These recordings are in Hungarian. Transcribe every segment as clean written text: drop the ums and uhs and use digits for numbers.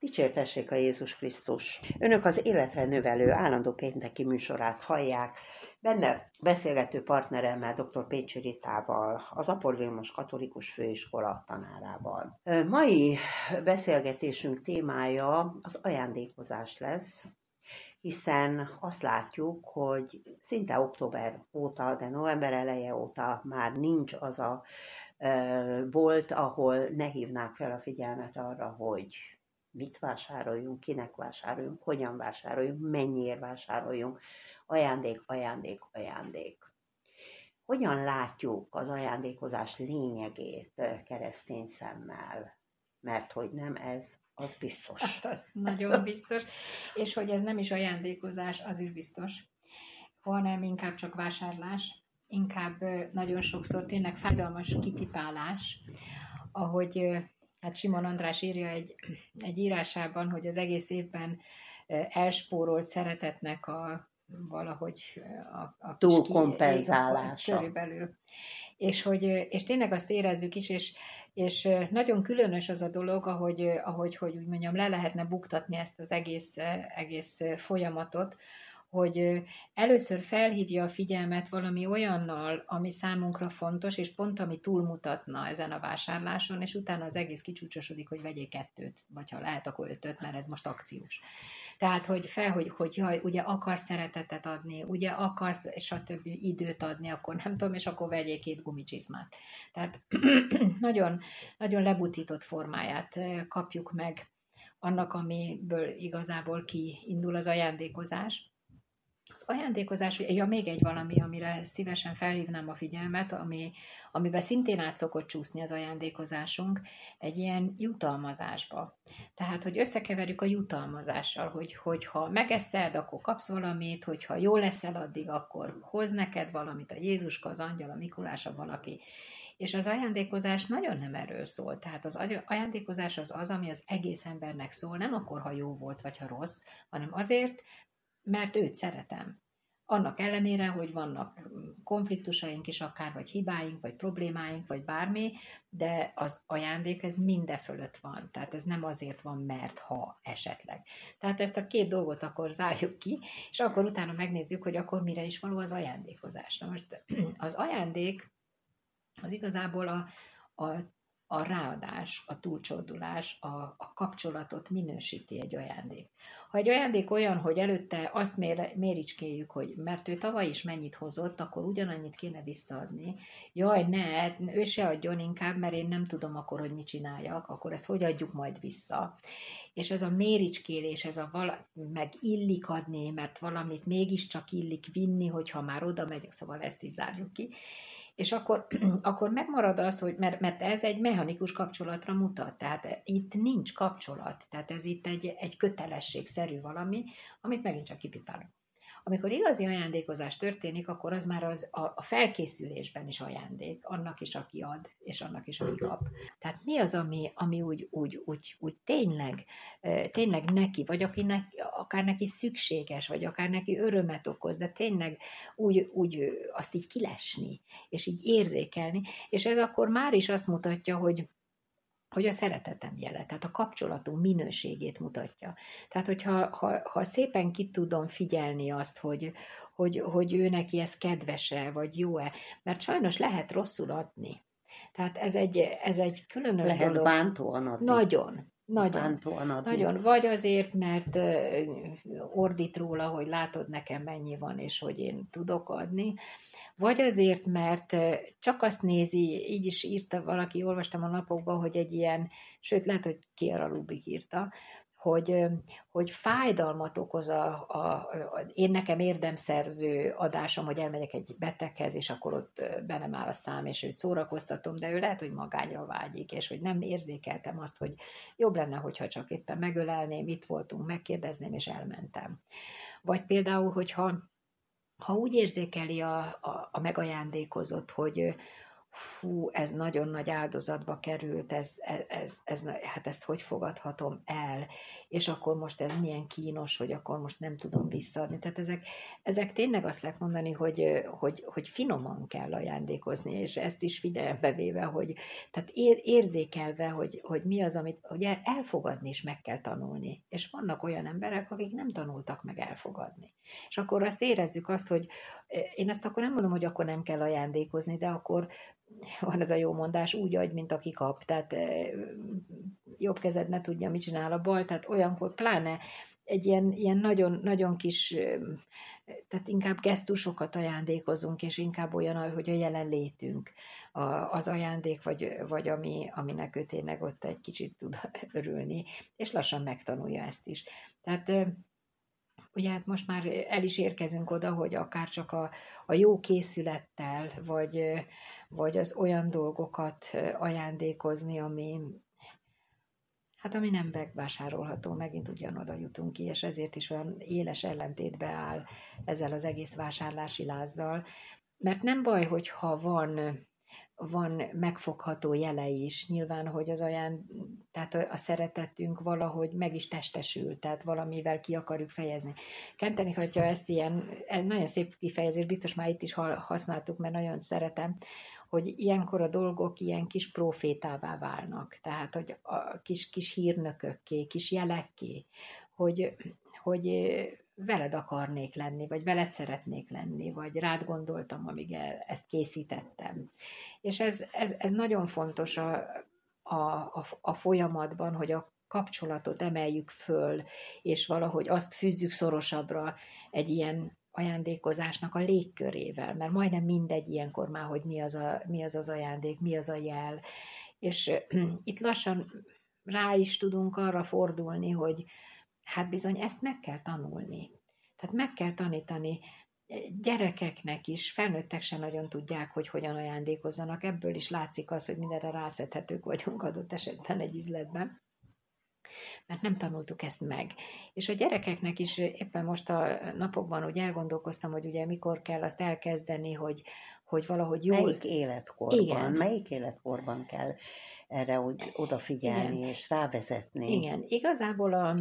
Dicsértessék a Jézus Krisztus! Önök az Életre Növelő állandó pénteki műsorát hallják. Benne beszélgető partneremmel, dr. Pécsi Ritával, az Apol Vilmos Katolikus Főiskola tanárával. Mai beszélgetésünk témája az ajándékozás lesz, hiszen azt látjuk, hogy szinte október óta, de november eleje óta már nincs az a bolt, ahol ne hívnák fel a figyelmet arra, hogy mit vásároljunk, kinek vásároljunk, hogyan vásároljunk, mennyiért vásároljunk, ajándék, ajándék, ajándék. Hogyan látjuk az ajándékozás lényegét keresztény szemmel? Mert hogy nem ez, az biztos. Hát az nagyon biztos, és hogy ez nem is ajándékozás, az is biztos, hanem inkább csak vásárlás, inkább nagyon sokszor tényleg fájdalmas kipipálás, ahogy hát Simon András írja egy írásában, hogy az egész évben elspórolt szeretetnek valahogy a túlkompenzálása. Körülbelül. És tényleg azt érezzük is, és nagyon különös az a dolog, ahogy úgy mondjam, le lehetne buktatni ezt az egész folyamatot, hogy először felhívja a figyelmet valami olyannal, ami számunkra fontos, és pont ami túlmutatna ezen a vásárláson, és utána az egész kicsúcsosodik, hogy vegyél 2, vagy ha lehet, akkor 5, mert ez most akciós. Tehát, hogy jaj, ugye akarsz szeretetet adni, ugye akarsz, és a többi időt adni, akkor nem tudom, és akkor vegyél 2 gumicsizmát. Tehát nagyon, nagyon lebutított formáját kapjuk meg annak, amiből igazából kiindul az ajándékozás. Az ajándékozás, még egy valami, amire szívesen felhívnám a figyelmet, amiben szintén át szokott csúszni az ajándékozásunk, egy ilyen jutalmazásba. Tehát, hogy összekeverjük a jutalmazással, hogy ha megeszed, akkor kapsz valamit, hogyha jól leszel addig, akkor hoz neked valamit, a Jézuska, az Angyal, a Mikulás, a valaki. És az ajándékozás nagyon nem erről szól. Tehát az ajándékozás az, ami az egész embernek szól, nem akkor, ha jó volt, vagy ha rossz, hanem azért, mert őt szeretem. Annak ellenére, hogy vannak konfliktusaink is akár, vagy hibáink, vagy problémáink, vagy bármi, de az ajándék ez minden fölött van. Tehát ez nem azért van, mert ha esetleg. Tehát ezt a 2 dolgot akkor zárjuk ki, és akkor utána megnézzük, hogy akkor mire is való az ajándékozás. Na most az ajándék az igazából a ráadás, a túlcsordulás, a kapcsolatot minősíti egy ajándék. Ha egy ajándék olyan, hogy előtte azt méricskéljük, hogy mert ő tavaly is mennyit hozott, akkor ugyanannyit kéne visszaadni. Jaj, ne, ő se adjon inkább, mert én nem tudom akkor, hogy mit csináljak, akkor ezt hogy adjuk majd vissza. És ez a méricskélés, meg illik adni, mert valamit mégiscsak illik vinni, hogyha már oda megyek, szóval ezt is zárjuk ki. És akkor megmarad az, hogy mert ez egy mechanikus kapcsolatra mutat, tehát itt nincs kapcsolat, tehát ez itt egy kötelességszerű valami, amit megint csak kipipálunk. Amikor igazi ajándékozás történik, akkor az már a felkészülésben is ajándék, annak is, aki ad, és annak is, aki kap. Tehát mi az, ami úgy tényleg neki, vagy akinek, akár neki szükséges, vagy akár neki örömet okoz, de tényleg úgy azt így kilesni, és így érzékelni, és ez akkor már is azt mutatja, hogy a szeretetem jele, tehát a kapcsolatunk minőségét mutatja. Tehát, hogyha szépen ki tudom figyelni azt, hogy ő neki ez kedvese, vagy jó-e, mert sajnos lehet rosszul adni. Tehát ez egy különös lehet dolog. Lehet bántóan adni. Nagyon. Vagy azért, mert ordít róla, hogy látod nekem mennyi van, és hogy én tudok adni, vagy azért, mert csak azt nézi, így is írta valaki, olvastam a napokban, hogy egy ilyen, sőt lehet, hogy Kiara Lubik írta, hogy fájdalmat okoz én nekem érdemszerző adásom, hogy elmegyek egy beteghez, és akkor ott bennem áll a szám, és őt szórakoztatom, de ő lehet, hogy magányra vágyik, és hogy nem érzékeltem azt, hogy jobb lenne, hogyha csak éppen megölelném, itt voltunk, megkérdezném, és elmentem. Vagy például, hogyha úgy érzékeli a megajándékozott, fú, ez nagyon nagy áldozatba került, hát ezt hogy fogadhatom el, és akkor most ez milyen kínos, hogy akkor most nem tudom visszaadni. Tehát ezek tényleg azt lehet mondani, hogy finoman kell ajándékozni, és ezt is figyelembe véve, hogy tehát érzékelve, hogy mi az, amit ugye elfogadni is meg kell tanulni. És vannak olyan emberek, akik nem tanultak meg elfogadni. És akkor azt érezzük azt, hogy én ezt akkor nem mondom, hogy akkor nem kell ajándékozni, de akkor van ez a jó mondás, úgy adj, mint aki kap. Tehát jobb kezed ne tudja, mit csinál a bal, tehát olyankor pláne egy ilyen nagyon, nagyon kis, tehát inkább gesztusokat ajándékozunk, és inkább olyan, hogy a jelenlétünk az ajándék, vagy aminek ő tényleg ott egy kicsit tud örülni, és lassan megtanulja ezt is. Tehát ugye hát most már el is érkezünk oda, hogy akár csak a jó készülettel, vagy az olyan dolgokat ajándékozni, ami nem megvásárolható, megint ugyanoda jutunk ki, és ezért is olyan éles ellentétbe áll ezzel az egész vásárlási lázzal, mert nem baj, hogyha van megfogható jele is, nyilván, hogy tehát a szeretetünk valahogy meg is testesül, tehát valamivel ki akarjuk fejezni. Kenteni, hogyha ezt nagyon szép kifejezés, biztos már itt is használtuk, mert nagyon szeretem, hogy ilyenkor a dolgok ilyen kis profétává válnak, tehát hogy a kis hírnökökké, kis jelekké, hogy veled akarnék lenni, vagy veled szeretnék lenni, vagy rád gondoltam, amíg ezt készítettem. És ez nagyon fontos a folyamatban, hogy a kapcsolatot emeljük föl, és valahogy azt fűzzük szorosabbra egy ilyen ajándékozásnak a légkörével, mert majdnem mindegy ilyenkor már, hogy mi az ajándék, mi az a jel. És itt lassan rá is tudunk arra fordulni, hogy hát bizony ezt meg kell tanulni. Tehát meg kell tanítani gyerekeknek is, felnőttek sem nagyon tudják, hogy hogyan ajándékozzanak. Ebből is látszik az, hogy mindenre rászedhetők vagyunk adott esetben egy üzletben, mert nem tanultuk ezt meg. És a gyerekeknek is éppen most a napokban úgy elgondolkoztam, hogy ugye mikor kell azt elkezdeni, hogy valahogy jól... Melyik életkorban kell erre úgy odafigyelni, igen, és rávezetni? Igen, igazából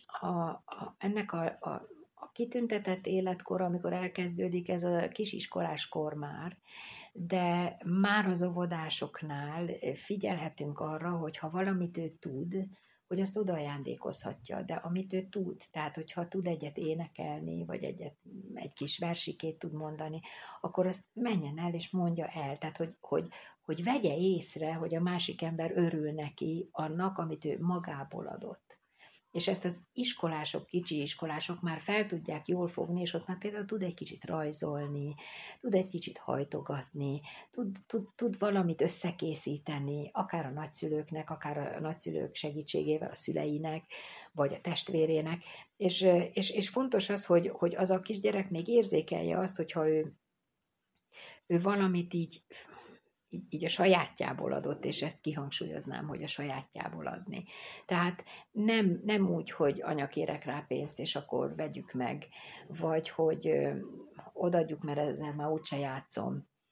ennek a kitüntetett életkor, amikor elkezdődik, ez a kisiskolás kor már, de már az óvodásoknál figyelhetünk arra, hogy ha valamit ő tud, hogy azt oda ajándékozhatja, de amit ő tud, tehát hogyha tud egyet énekelni, vagy egy kis versikét tud mondani, akkor azt menjen el és mondja el, tehát hogy vegye észre, hogy a másik ember örül neki annak, amit ő magából adott. És ezt az kicsi iskolások már fel tudják jól fogni, és ott már például tud egy kicsit rajzolni, tud egy kicsit hajtogatni, tud valamit összekészíteni, akár a nagyszülőknek, akár a nagyszülők segítségével a szüleinek, vagy a testvérének. És fontos az, hogy az a kisgyerek még érzékelje azt, hogyha ő valamit így a sajátjából adott, és ezt kihangsúlyoznám, hogy a sajátjából adni. Tehát nem úgy, hogy anya kérek rá pénzt, és akkor vegyük meg, vagy hogy odaadjuk, mert ezzel már úgyse játszom.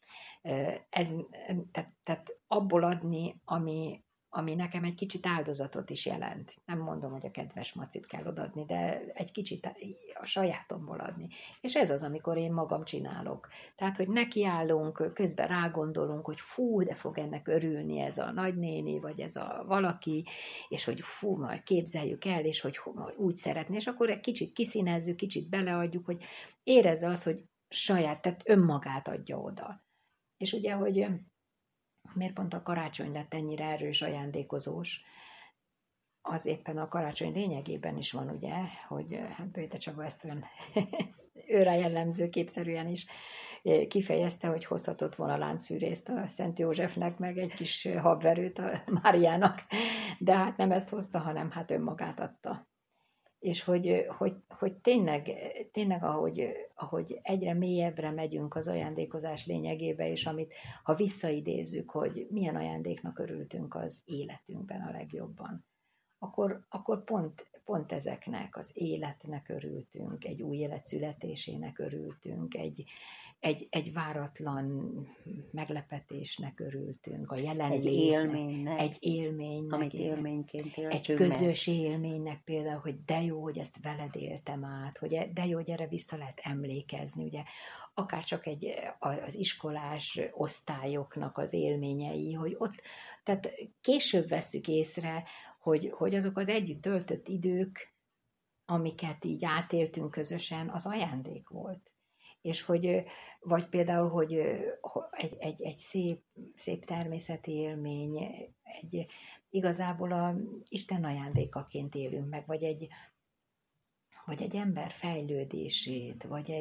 Tehát abból adni, ami nekem egy kicsit áldozatot is jelent. Nem mondom, hogy a kedves macit kell odaadni, de egy kicsit a sajátomból adni. És ez az, amikor én magam csinálok. Tehát, hogy nekiállunk, közben rágondolunk, hogy fú, de fog ennek örülni ez a nagynéni, vagy ez a valaki, és hogy fú, majd képzeljük el, és hogy úgy szeretné, és akkor egy kicsit kiszínezzük, kicsit beleadjuk, hogy érezze az, hogy saját, tehát önmagát adja oda. És ugye, hogy miért pont a karácsony lett ennyire erős ajándékozós, az éppen a karácsony lényegében is van, ugye, hogy hát Böjte Csaba ezt olyan őre jellemző képszerűen is kifejezte, hogy hozhatott volna láncfűrészt a Szent Józsefnek, meg egy kis habverőt a Máriának, de hát nem ezt hozta, hanem hát önmagát adta. És hogy tényleg ahogy egyre mélyebbre megyünk az ajándékozás lényegébe, és amit, ha visszaidézzük, hogy milyen ajándéknak örültünk az életünkben a legjobban, akkor pont ezeknek, az életnek örültünk, egy új élet születésének örültünk, egy váratlan meglepetésnek örültünk, a Egy jelenlétnek, egy élménynek, élménynek, amit élményként egy éltünk meg. közös élménynek például, hogy de jó, hogy ezt veled éltem át, hogy de jó, hogy erre vissza lehet emlékezni, ugye akár csak az iskolás osztályoknak az élményei, hogy ott, tehát később vesszük észre, hogy azok az együtt töltött idők, amiket így átéltünk közösen, az ajándék volt. És hogy, vagy például, hogy egy szép természeti élmény, igazából a Isten ajándékaként élünk meg, vagy egy ember fejlődését,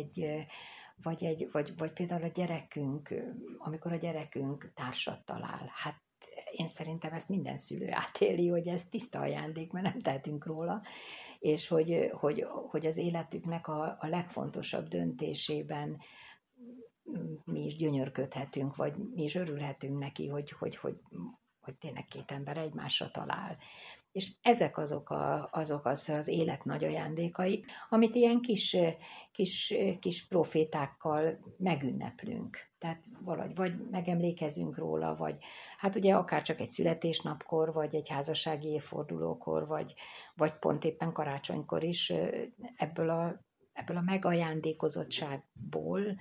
vagy például a gyerekünk, amikor a gyerekünk társat talál. Hát én szerintem ezt minden szülő átéli, hogy ez tiszta ajándék, mert nem tehetünk róla, és hogy az életüknek a legfontosabb döntésében mi is gyönyörködhetünk, vagy mi is örülhetünk neki, hogy tényleg két ember egymásra talál. És ezek azok az élet nagy ajándékai, amit ilyen kis profétákkal megünneplünk. Tehát vagy megemlékezünk róla, vagy hát ugye akár csak egy születésnapkor, vagy egy házassági évfordulókor, vagy pont éppen karácsonykor is ebből a megajándékozottságból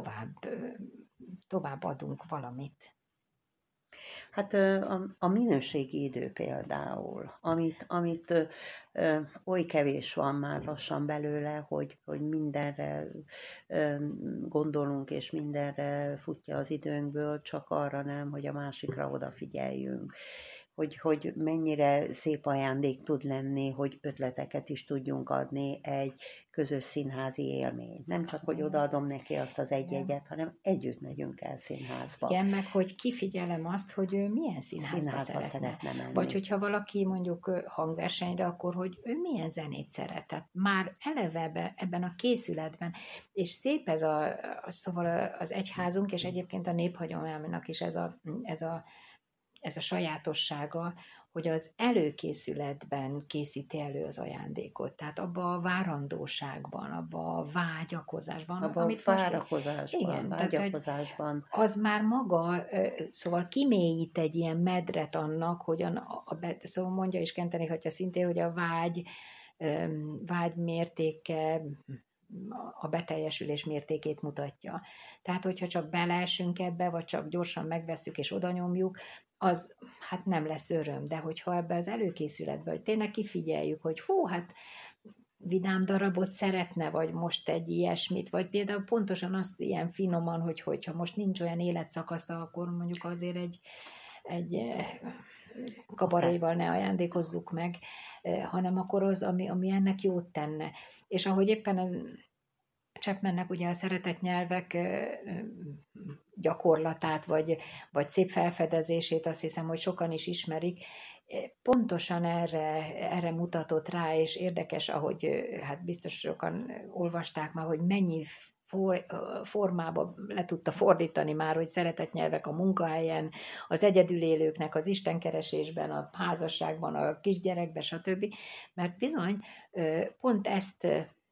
tovább adunk valamit. Hát a minőségi idő például, amit oly kevés van már lassan belőle, hogy mindenre gondolunk, és mindenre futja az időnkből, csak arra nem, hogy a másikra odafigyeljünk. Hogy mennyire szép ajándék tud lenni, hogy ötleteket is tudjunk adni egy közös színházi élmény. Nem csak, hogy odaadom neki azt az egy jegyet, hanem együtt megyünk el színházba. Igen, meg hogy kifigyelem azt, hogy ő milyen színházba szeretne menni. Vagy hogyha valaki mondjuk hangversenyre, akkor hogy ő milyen zenét szeret. Tehát már eleve ebben a készületben, és szép szóval az egyházunk, és egyébként a néphagyománynak is ez a sajátossága, hogy az előkészületben készíti elő az ajándékot. Tehát abba a várandóságban, abba a vágyakozásban. Abba a vágyakozásban. Az már maga, szóval kimélyít egy ilyen medret annak, hogy szóval mondja is Kenteni Hatya szintén, hogy a vágy mértéke a beteljesülés mértékét mutatja. Tehát, hogyha csak beleesünk ebbe, vagy csak gyorsan megvesszük és oda nyomjuk, az hát nem lesz öröm, de hogyha ebbe az előkészületbe, hogy tényleg kifigyeljük, hogy hát vidám darabot szeretne, vagy most egy ilyesmit, vagy például pontosan azt ilyen finoman, hogyha most nincs olyan életszakasza, akkor mondjuk azért egy kabaréval ne ajándékozzuk meg, hanem akkor az, ami ennek jót tenne. És ahogy éppen Chapmannek ugye a szeretett nyelvek gyakorlatát, vagy szép felfedezését, azt hiszem, hogy sokan is ismerik, pontosan erre mutatott rá, és érdekes, ahogy hát biztos sokan olvasták már, hogy mennyi formába le tudta fordítani már, hogy szeretett nyelvek a munkahelyen, az egyedülélőknek, az istenkeresésben, a házasságban, a kisgyerekben, stb. Mert bizony pont ezt,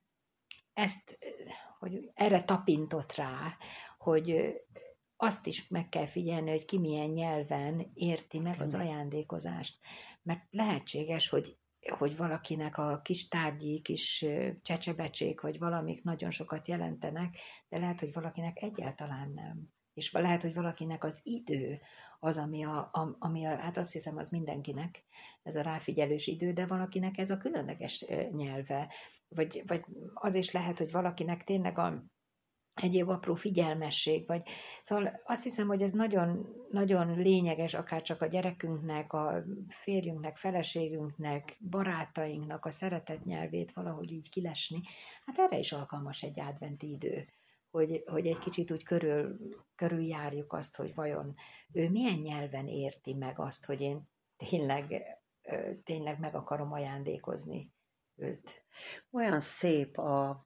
hogy erre tapintott rá, hogy azt is meg kell figyelni, hogy ki milyen nyelven érti meg az ajándékozást. Mert lehetséges, hogy valakinek a kis tárgyi, kis csecsebecsék, vagy valamik nagyon sokat jelentenek, de lehet, hogy valakinek egyáltalán nem. És lehet, hogy valakinek az idő az, ami hát azt hiszem, az mindenkinek, ez a ráfigyelős idő, de valakinek ez a különleges nyelve. Vagy az is lehet, hogy valakinek tényleg egyéb apró figyelmesség, szóval azt hiszem, hogy ez nagyon, nagyon lényeges, akár csak a gyerekünknek, a férjünknek, feleségünknek, barátainknak a szeretett nyelvét valahogy így kilesni. Hát erre is alkalmas egy adventi idő, hogy egy kicsit úgy körüljárjuk azt, hogy vajon ő milyen nyelven érti meg azt, hogy én tényleg meg akarom ajándékozni őt. Olyan szép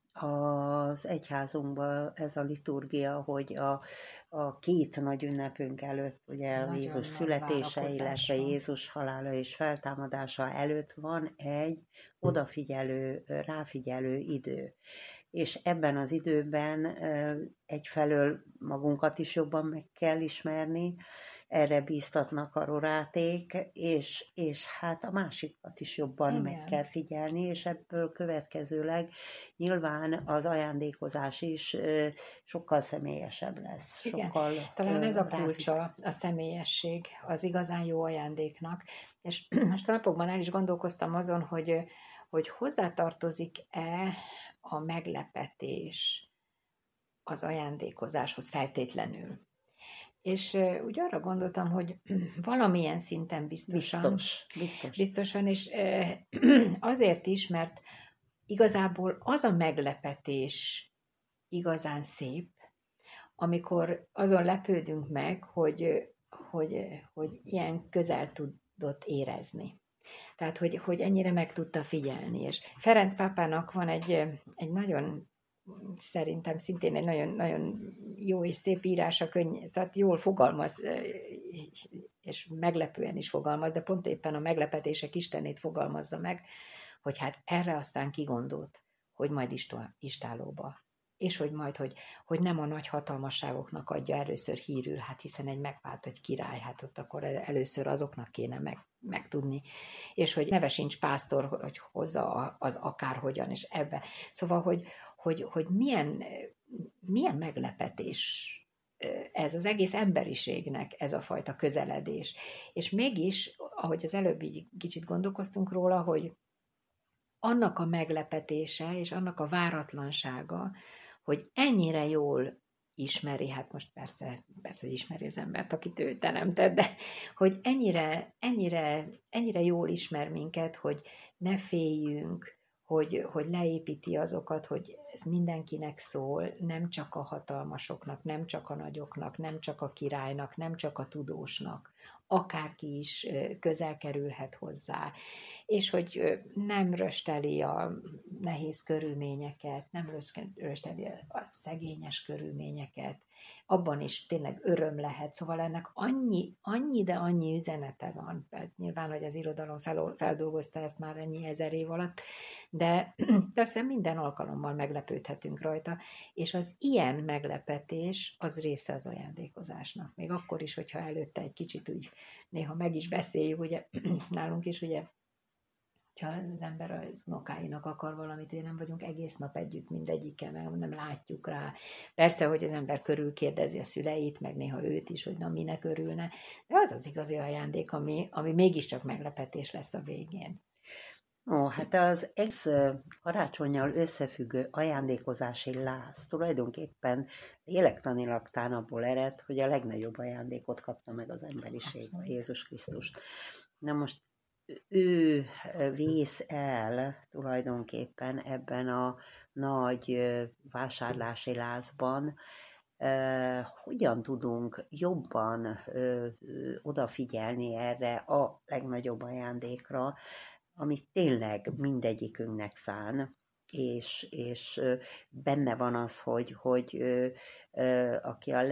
az egyházunkban ez a liturgia, hogy a két nagy ünnepünk előtt, ugye Nagyon Jézus nagy születése, várakozás illetve van. Jézus halála és feltámadása előtt van egy odafigyelő, ráfigyelő idő. És ebben az időben egyfelől magunkat is jobban meg kell ismerni, erre bíztatnak a roráték, és hát a másikat is jobban meg Igen. kell figyelni, és ebből következőleg nyilván az ajándékozás is sokkal személyesebb lesz. Igen. Sokkal, Talán ez a kulcsa a személyesség, az igazán jó ajándéknak. És most a napokban el is gondolkoztam azon, hogy hozzátartozik-e a meglepetés az ajándékozáshoz feltétlenül. És úgy arra gondoltam, hogy valamilyen szinten biztosan, és azért is, mert igazából az a meglepetés igazán szép, amikor azon lepődünk meg, hogy ilyen közel tudott érezni. Tehát, hogy ennyire meg tudta figyelni. És Ferenc pápának van egy nagyon, szerintem szintén egy nagyon, nagyon jó és szép írása, tehát jól fogalmaz, és meglepően is fogalmaz, de pont éppen a meglepetések Istenét fogalmazza meg, hogy hát erre aztán kigondolt, hogy majd istálóba. És hogy majd, hogy nem a nagy hatalmasságoknak adja először hírül, hát hiszen egy megvált egy király, hát ott akkor először azoknak kéne megtudni. És hogy neve sincs pásztor, hogy hozza az akárhogyan, és ebbe. Szóval, hogy milyen meglepetés ez az egész emberiségnek, ez a fajta közeledés. És mégis, ahogy az előbb így kicsit gondolkoztunk róla, hogy annak a meglepetése és annak a váratlansága, hogy ennyire jól ismeri, hát most persze, hogy ismeri az embert, akit ő teremtett, de hogy ennyire jól ismer minket, hogy ne féljünk, hogy leépíti azokat, hogy ez mindenkinek szól, nem csak a hatalmasoknak, nem csak a nagyoknak, nem csak a királynak, nem csak a tudósnak, akárki is közel kerülhet hozzá, és hogy nem rösteli a nehéz körülményeket, nem rösteli a szegényes körülményeket, abban is tényleg öröm lehet, szóval ennek annyi üzenete van, nyilván, hogy az irodalom feldolgozta ezt már ennyi ezer év alatt, de aztán minden alkalommal meglepődhetünk rajta, és az ilyen meglepetés az része az ajándékozásnak. Még akkor is, hogyha előtte egy kicsit úgy néha meg is beszéljük, ugye nálunk is, ugye, ha az ember az unokáinak akar valamit, ugye nem vagyunk egész nap együtt mindegyikkel, mert nem látjuk rá. Persze, hogy az ember körülkérdezi a szüleit, meg néha őt is, hogy na minek örülne, de az az igazi ajándék, ami mégiscsak meglepetés lesz a végén. Ó, hát az egész karácsonnyal összefüggő ajándékozási láz tulajdonképpen lélektanilag tán abból ered, hogy a legnagyobb ajándékot kapta meg az emberiség, a Jézus Krisztus. Na most ő vész el tulajdonképpen ebben a nagy vásárlási lázban, hogyan tudunk jobban odafigyelni erre a legnagyobb ajándékra, amit tényleg mindegyikünknek szán, és benne van az, hogy aki a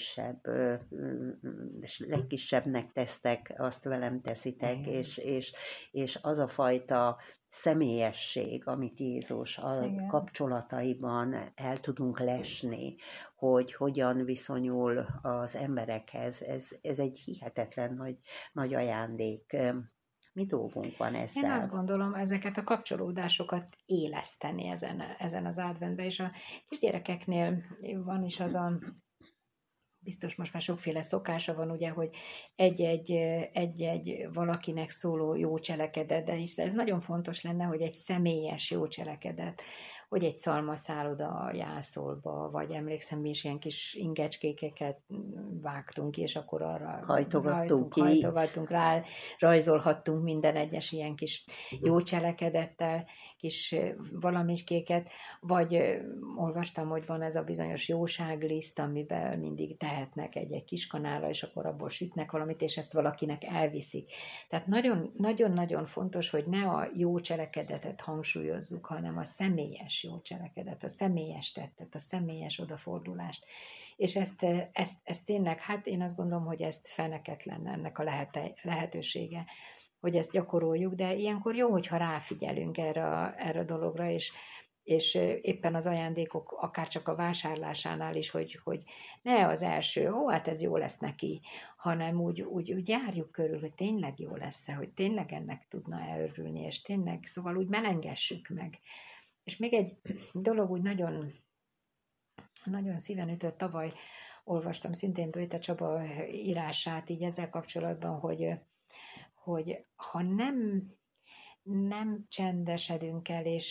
legkisebbnek tesztek, azt velem teszitek, és az a fajta személyesség, amit Jézus a kapcsolataiban el tudunk lesni, hogy hogyan viszonyul az emberekhez, ez egy hihetetlen nagy ajándék. Mi dolgunk van ezzel? Én azt gondolom, ezeket a kapcsolódásokat éleszteni ezen az adventben, és a kisgyerekeknél van is az a, biztos most már sokféle szokása van, ugye, hogy egy-egy valakinek szóló jó cselekedet, de hisz ez nagyon fontos lenne, hogy egy személyes jó cselekedet, hogy egy szalmaszál oda a jászolba, vagy emlékszem, mi is ilyen kis ingecskékeket vágtunk ki, és akkor arra hajtogattunk rá, rajzolhattunk minden egyes ilyen kis jó cselekedettel, kis valamikéket, vagy olvastam, hogy van ez a bizonyos jóságliszt, amiben mindig tehetnek egy kis kanállal, és akkor abból sütnek valamit, és ezt valakinek elviszik. Tehát nagyon-nagyon fontos, hogy ne a jó cselekedetet hangsúlyozzuk, hanem a személyes jó cselekedet, a személyes tettet, a személyes odafordulást. És ezt tényleg, hát én azt gondolom, hogy ezt feneketlen ennek a lehetősége, hogy ezt gyakoroljuk, de ilyenkor jó, hogyha ráfigyelünk erre a dologra, és éppen az ajándékok, akár csak a vásárlásánál is, hogy ne az első, hát ez jó lesz neki, hanem úgy járjuk körül, hogy tényleg jó lesz-e, hogy tényleg ennek tudna örülni, és tényleg, szóval úgy melengessük meg. És még egy dolog úgy nagyon, nagyon szíven ütött, tavaly olvastam szintén Böjte Csaba írását így ezzel kapcsolatban, hogy ha nem csendesedünk el, és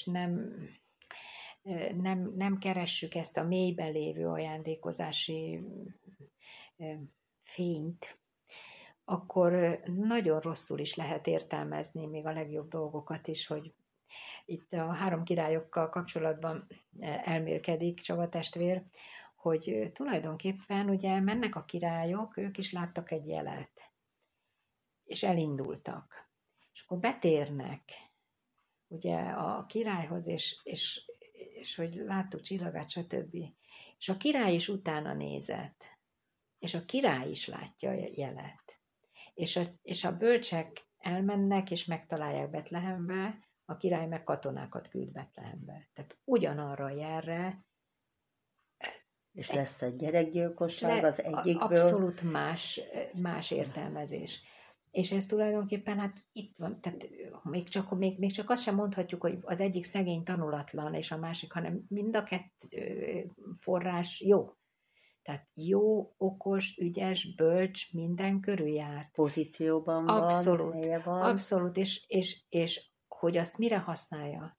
nem keressük ezt a mélyben lévő ajándékozási fényt, akkor nagyon rosszul is lehet értelmezni még a legjobb dolgokat is, hogy itt a 3 királyokkal kapcsolatban elmélkedik Csaba testvér, hogy tulajdonképpen ugye mennek a királyok, ők is láttak egy jelet, és elindultak. És akkor betérnek ugye a királyhoz, és hogy láttuk csillagát, stb. És a király is utána nézett, és a király is látja a jelet. És a bölcsek elmennek, és megtalálják Betlehembe, a király meg katonákat küld Betlehembe. Tehát ugyanarra a jelre. És lesz egy gyerekgyilkosság az egyikből. Abszolút más értelmezés. És ez tulajdonképpen hát itt van, tehát még csak azt sem mondhatjuk, hogy az egyik szegény tanulatlan, és a másik, hanem mind a 2 forrás jó. Tehát jó, okos, ügyes, bölcs, minden körüljárt. Pozícióban abszolút, van, helye van. Abszolút, és hogy azt mire használja,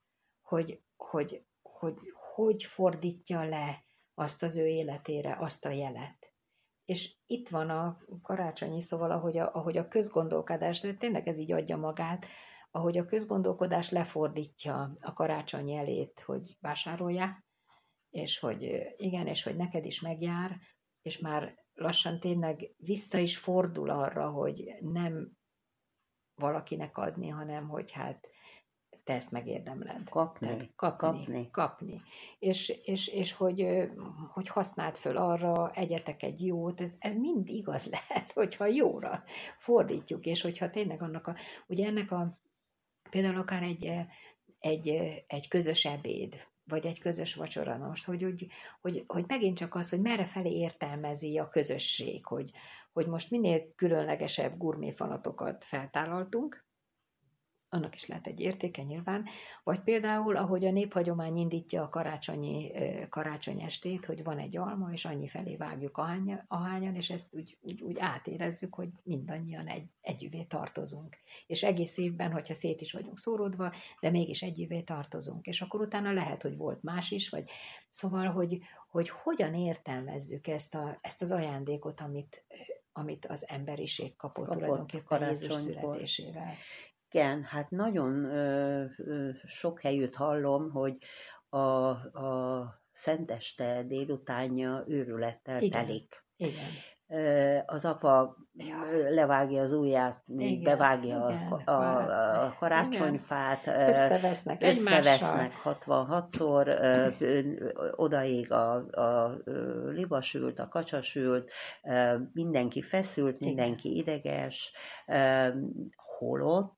hogy fordítja le azt az ő életére, azt a jelet. És itt van a karácsonyi, szóval ahogy a közgondolkodás, de tényleg ez így adja magát, ahogy a közgondolkodás lefordítja a karácsony jelét, hogy vásároljál, és hogy igen, és hogy neked is megjár, és már lassan tényleg vissza is fordul arra, hogy nem valakinek adni, hanem hogy hát te ezt megérdemled. Kapni. És hogy használd föl arra, egyetek egy jót, ez mind igaz lehet, hogyha jóra fordítjuk, és hogyha tényleg ugye ennek például akár egy közös ebéd, vagy egy közös vacsora, most, hogy megint csak az, hogy merre felé értelmezi a közösség, hogy most minél különlegesebb gurméfalatokat feltállaltunk, annak is lehet egy értéke nyilván, vagy például, ahogy a néphagyomány indítja a karácsony estét, hogy van egy alma, és annyi felé vágjuk ahányan, és ezt úgy átérezzük, hogy mindannyian együvé tartozunk. És egész évben, hogyha szét is vagyunk szóródva, de mégis együvé tartozunk. És akkor utána lehet, hogy volt más is, vagy szóval, hogy hogyan értelmezzük ezt az ajándékot, amit az emberiség kapott tulajdonképpen Jézus születésével. Igen, hát nagyon sok helyütt hallom, hogy a szenteste délutánja őrülettel telik. Igen. Az apa levágja az ujját, még bevágja a karácsonyfát, összevesznek 66-szor, odaég a libasült, a kacsasült, mindenki feszült, mindenki ideges, holott.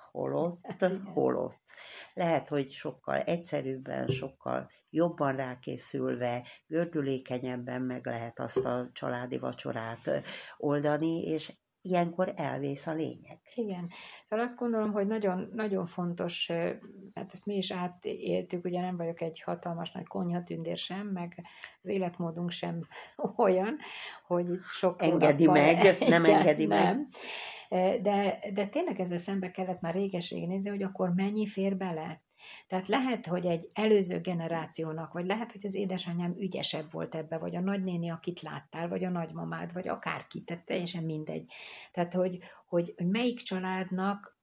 Lehet, hogy sokkal egyszerűbben, sokkal jobban rákészülve, gördülékenyebben meg lehet azt a családi vacsorát oldani, és ilyenkor elvész a lényeg. Igen. Szóval azt gondolom, hogy nagyon, nagyon fontos, hát ezt mi is átéltük, ugye nem vagyok egy hatalmas nagy konyhatündér sem, meg az életmódunk sem olyan, hogy itt sok engedi meg, nem engedi meg. Nem. De tényleg ezzel szembe kellett már réges-rég nézni, hogy akkor mennyi fér bele. Tehát lehet, hogy egy előző generációnak, vagy lehet, hogy az édesanyám ügyesebb volt ebbe, vagy a nagynéni, akit láttál, vagy a nagymamád, vagy akárki, tehát teljesen mindegy. Tehát, hogy melyik családnak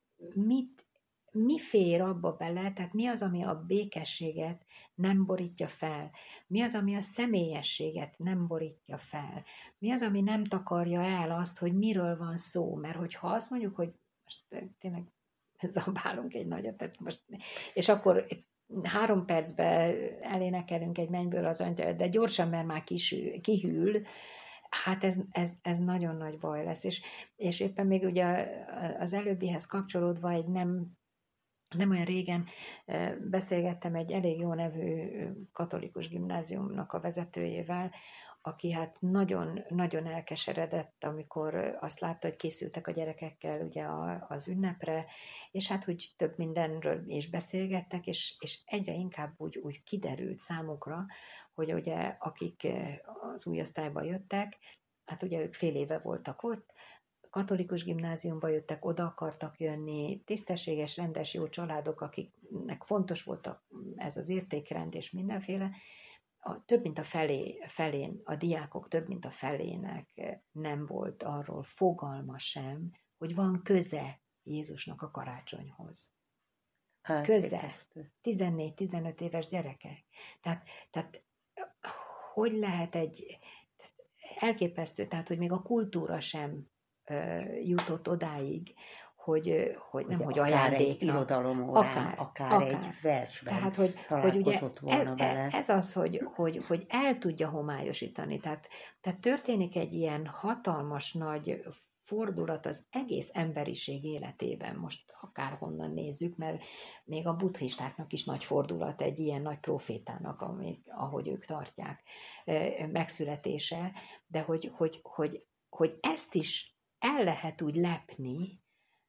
mi fér abba bele, tehát mi az, ami a békességet nem borítja fel, mi az, ami a személyességet nem borítja fel, mi az, ami nem takarja el azt, hogy miről van szó, mert hogyha azt mondjuk, hogy most tényleg zabálunk egy nagyot, tehát most, és akkor 3 percben elénekelünk egy mennyből az angyal, de gyorsan, mert már kihűl, hát ez nagyon nagy baj lesz. És éppen még ugye az előbbihez kapcsolódva egy nem olyan régen beszélgettem egy elég jó nevű katolikus gimnáziumnak a vezetőjével, aki hát nagyon, nagyon elkeseredett, amikor azt látta, hogy készültek a gyerekekkel ugye az ünnepre, és hát úgy több mindenről is beszélgettek, és egyre inkább úgy kiderült számukra, hogy ugye akik az új osztályba jöttek, hát ugye ők fél éve voltak ott, katolikus gimnáziumba jöttek, oda akartak jönni, tisztességes, rendes, jó családok, akiknek fontos volt ez az értékrend és mindenféle, több mint a felén, a diákok több mint a felének nem volt arról fogalma sem, hogy van köze Jézusnak a karácsonyhoz. Köze. 14-15 éves gyerekek. Tehát hogy lehet elképesztő, tehát hogy még a kultúra sem jutott odáig, hogy nem, hogy ajándéknak. Egy irodalom órán, akár egy versben tehát, hogy találkozott ugye volna vele. Ez az, hogy el tudja homályosítani. Tehát történik egy ilyen hatalmas nagy fordulat az egész emberiség életében, most akárhonnan nézzük, mert még a buddhistáknak is nagy fordulat egy ilyen nagy profétának, ahogy ők tartják, megszületése, de hogy ezt is el lehet úgy lepni,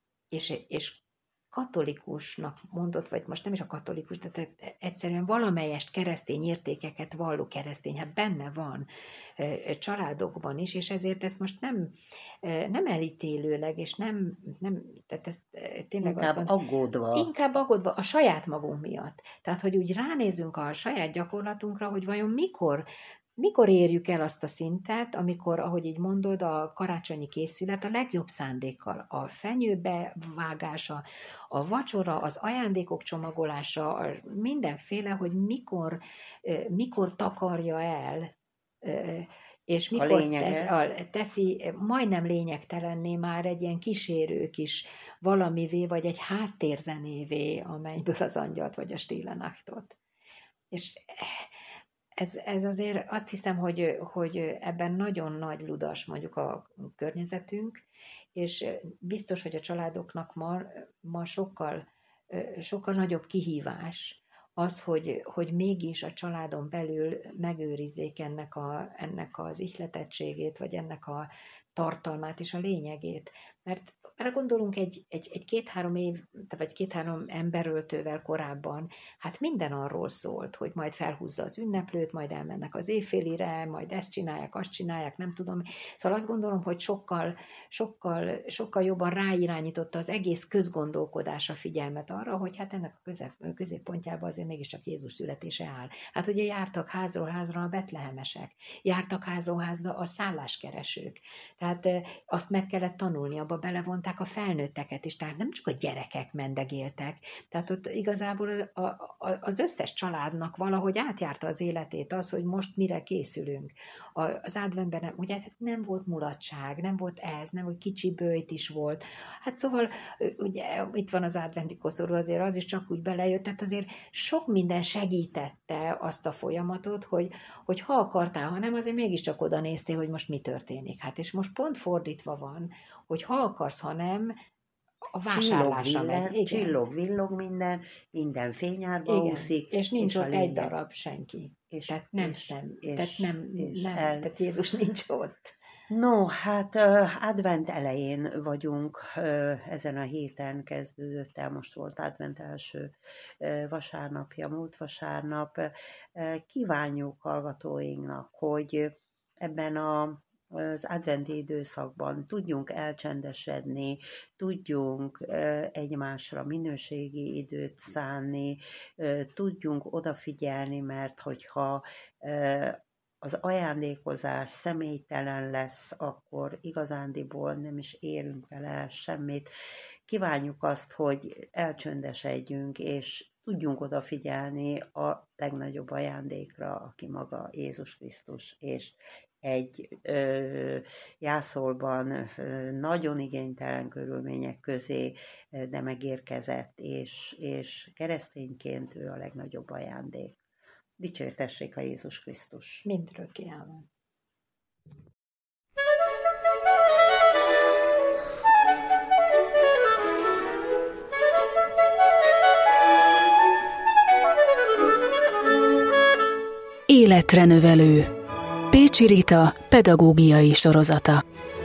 és katolikusnak mondott, vagy most nem is a katolikus, de egyszerűen valamelyest keresztény értékeket valló keresztény, hát benne van családokban is, és ezért ezt most nem elítélőleg, és nem tehát ezt tényleg inkább aggódva a saját magunk miatt. Tehát, hogy úgy ránézünk a saját gyakorlatunkra, hogy vajon mikor érjük el azt a szintet, amikor, ahogy így mondod, a karácsonyi készület a legjobb szándékkal, a fenyőbe vágása, a vacsora, az ajándékok csomagolása, mindenféle, hogy mikor takarja el, és mikor teszi majdnem lényegtelenné már egy ilyen kísérő kis valamivé, vagy egy háttérzenévé a Mennyből az angyalt, vagy a Stille Nachtot. És ez azért azt hiszem, hogy ebben nagyon nagy ludas mondjuk a környezetünk, és biztos, hogy a családoknak ma sokkal nagyobb kihívás az, hogy mégis a családon belül megőrizzék ennek az ihletettségét, vagy ennek a tartalmát és a lényegét. Mert gondolunk egy 2-3 év, vagy 2-3 emberöltővel korábban, hát minden arról szólt, hogy majd felhúzza az ünneplőt, majd elmennek az éjfélire, majd ezt csinálják, azt csinálják, nem tudom. Szóval azt gondolom, hogy sokkal jobban ráirányította az egész közgondolkodás a figyelmet arra, hogy hát ennek a középpontjában azért mégiscsak Jézus születése áll. Hát ugye jártak házról házra a betlehemesek, jártak házról házra a szálláskeresők. Tehát azt meg kellett tanulni, abba belevonták a felnőtteket is, tehát nem csak a gyerekek mendegéltek, tehát ott igazából az összes családnak valahogy átjárta az életét az, hogy most mire készülünk. Az adventben ugye nem volt mulatság, nem volt nem volt kicsi böjt is volt. Hát szóval ugye itt van az adventi koszorú, azért az is csak úgy belejött, tehát azért sok minden segítette azt a folyamatot, hogy ha akartál, ha nem, azért mégiscsak oda néztél, hogy most mi történik. Hát és most pont fordítva van, hogy ha akarsz, ha nem, a vásárlásra megy. Csillog-villog minden fényárba úszik. És nincs ott egy darab senki. Tehát nem tehát Jézus nincs ott. No, hát advent elején vagyunk, ezen a héten kezdődött el, most volt advent első vasárnapja, múlt vasárnap. Kívánjuk hallgatóinknak, hogy ebben a az adventi időszakban tudjunk elcsendesedni, tudjunk egymásra minőségi időt szánni, tudjunk odafigyelni, mert hogyha az ajándékozás személytelen lesz, akkor igazándiból nem is érünk vele semmit. Kívánjuk azt, hogy elcsöndesedjünk, és tudjunk odafigyelni a legnagyobb ajándékra, aki maga Jézus Krisztus, és egy jászolban nagyon igénytelen körülmények közé, de megérkezett, és keresztényként ő a legnagyobb ajándék. Dicsértessék a Jézus Krisztus! Mindörökké ámen. Életre növelő. Pécsi Rita pedagógiai sorozata.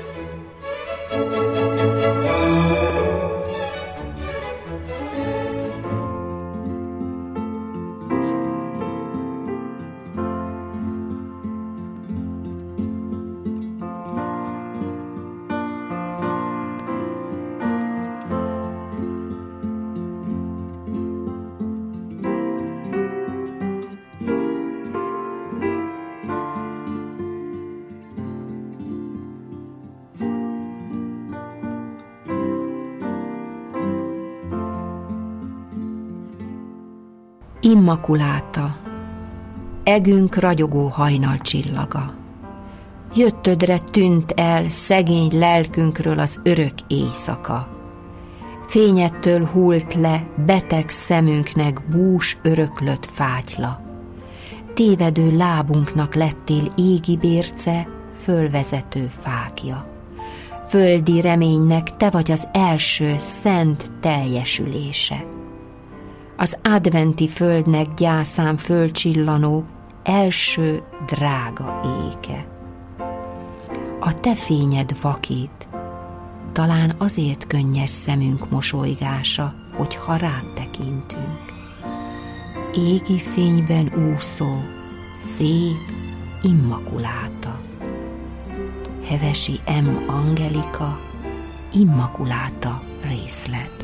Immakuláta, egünk ragyogó hajnal csillaga. Jöttödre tűnt el szegény lelkünkről az örök éjszaka. Fényettől hult le beteg szemünknek bús öröklött fátyla. Tévedő lábunknak lettél égi bérce, fölvezető fákja. Földi reménynek te vagy az első szent teljesülése. Az adventi földnek gyászán fölcsillanó első drága éke. A te fényed vakít, talán azért könnyes szemünk mosolygása, hogy ha rád tekintünk. Égi fényben úszó, szép Immakuláta. Hevesi M. Angelika, Immakuláta részlet.